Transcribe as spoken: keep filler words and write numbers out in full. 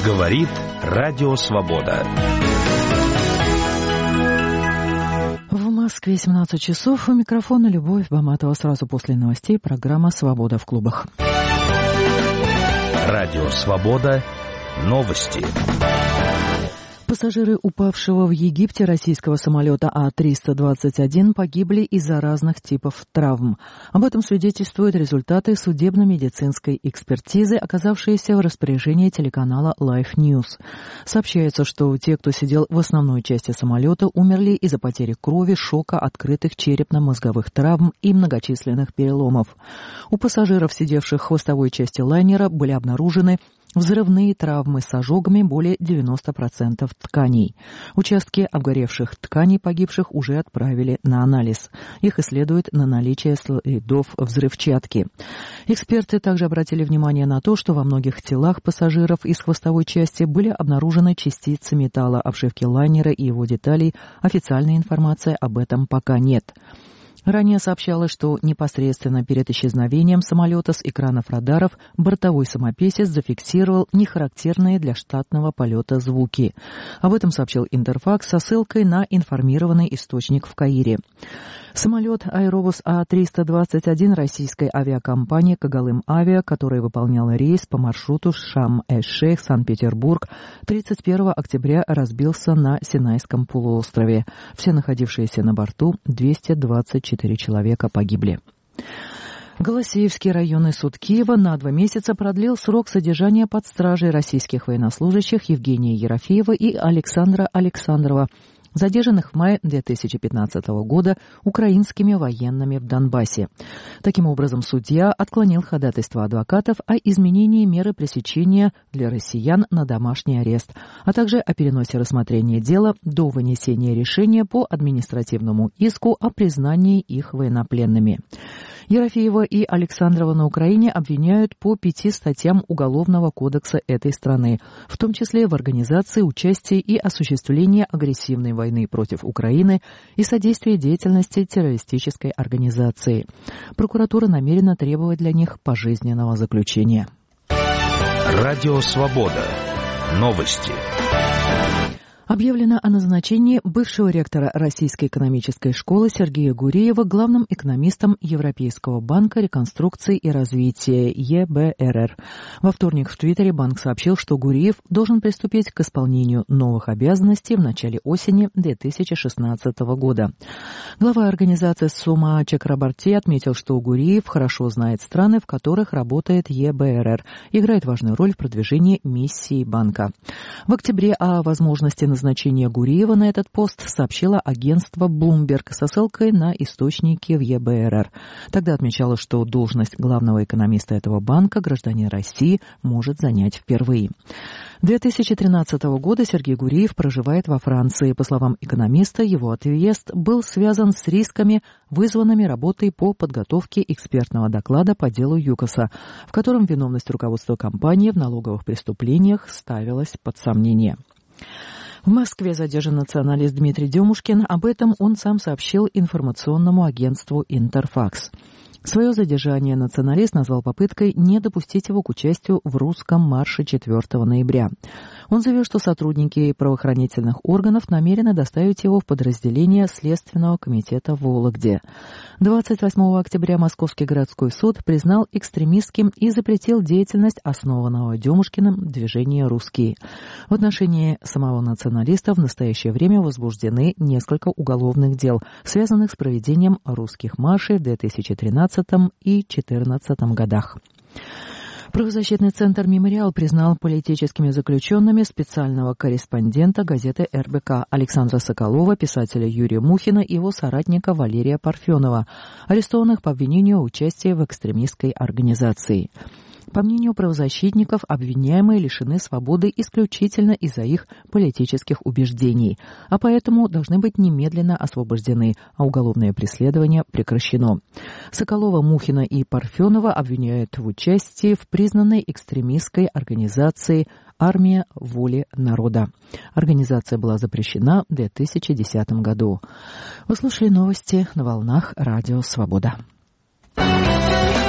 Говорит Радио Свобода. В Москве семнадцать часов. У микрофона Любовь Баматова. Сразу после новостей программа «Свобода в клубах». Радио Свобода. Новости. Пассажиры упавшего в Египте российского самолета А триста двадцать один погибли из-за разных типов травм. Об этом свидетельствуют результаты судебно-медицинской экспертизы, оказавшиеся в распоряжении телеканала Life News. Сообщается, что те, кто сидел в основной части самолета, умерли из-за потери крови, шока, открытых черепно-мозговых травм и многочисленных переломов. У пассажиров, сидевших в хвостовой части лайнера, были обнаружены взрывные травмы с ожогами более девяноста процентов тканей. Участки обгоревших тканей погибших уже отправили на анализ. Их исследуют на наличие следов взрывчатки. Эксперты также обратили внимание на то, что во многих телах пассажиров из хвостовой части были обнаружены частицы металла обшивки лайнера и его деталей. Официальной информации об этом пока нет. Ранее сообщалось, что непосредственно перед исчезновением самолета с экранов радаров бортовой самописец зафиксировал нехарактерные для штатного полета звуки. Об этом сообщил Интерфакс со ссылкой на информированный источник в Каире. Самолет Аэробус А триста двадцать один российской авиакомпании «Когалым Авиа», который выполнял рейс по маршруту Шарм-эль-Шейх, Санкт-Петербург, тридцать первого октября разбился на Синайском полуострове. Все находившиеся на борту, двести двадцать четыре человека, погибли. Голосеевский районный суд Киева на два месяца продлил срок содержания под стражей российских военнослужащих Евгения Ерофеева и Александра Александрова, задержанных в мае две тысячи пятнадцатого года украинскими военными в Донбассе. Таким образом, судья отклонил ходатайство адвокатов о изменении меры пресечения для россиян на домашний арест, а также о переносе рассмотрения дела до вынесения решения по административному иску о признании их военнопленными. Ерофеева и Александрова на Украине обвиняют по пяти статьям Уголовного кодекса этой страны, в том числе в организации, участии и осуществлении агрессивной войны против Украины и содействии деятельности террористической организации. Прокуратура намерена требовать для них пожизненного заключения. Радио Свобода. Новости. Объявлено о назначении бывшего ректора Российской экономической школы Сергея Гуреева главным экономистом Европейского банка реконструкции и развития Е Б Р Р. Во вторник в Твиттере банк сообщил, что Гуреев должен приступить к исполнению новых обязанностей в начале осени две тысячи шестнадцатого года. Глава организации Сума Чакрабарти отметил, что Гуреев хорошо знает страны, в которых работает Е Б Р Р, играет важную роль в продвижении миссии банка. В октябре о возможности назначение Гуреева на этот пост сообщило агентство Bloomberg со ссылкой на источники в Е Б Р Р. Тогда отмечалось, что должность главного экономиста этого банка гражданин России может занять впервые. две тысячи тринадцатого года Сергей Гуреев проживает во Франции. По словам экономиста, его отъезд был связан с рисками, вызванными работой по подготовке экспертного доклада по делу ЮКОСа, в котором виновность руководства компании в налоговых преступлениях ставилась под сомнение. В Москве задержан националист Дмитрий Демушкин. Об этом он сам сообщил информационному агентству «Интерфакс». Свое задержание националист назвал попыткой не допустить его к участию в русском марше четвёртого ноября. Он заявил, что сотрудники правоохранительных органов намерены доставить его в подразделение Следственного комитета в Вологде. двадцать восьмого октября Московский городской суд признал экстремистским и запретил деятельность основанного Демушкиным движения «Русские». В отношении самого националиста в настоящее время возбуждены несколько уголовных дел, связанных с проведением русских маршей в две тысячи тринадцатом и две тысячи четырнадцатом годах. Правозащитный центр «Мемориал» признал политическими заключенными специального корреспондента газеты Эр Бэ Ка Александра Соколова, писателя Юрия Мухина и его соратника Валерия Парфенова, арестованных по обвинению в участии в экстремистской организации. По мнению правозащитников, обвиняемые лишены свободы исключительно из-за их политических убеждений, а поэтому должны быть немедленно освобождены, а уголовное преследование прекращено. Соколова, Мухина и Парфенова обвиняют в участии в признанной экстремистской организации «Армия воли народа». Организация была запрещена в две тысячи десятом году. Вы слушали новости на волнах Радио Свобода.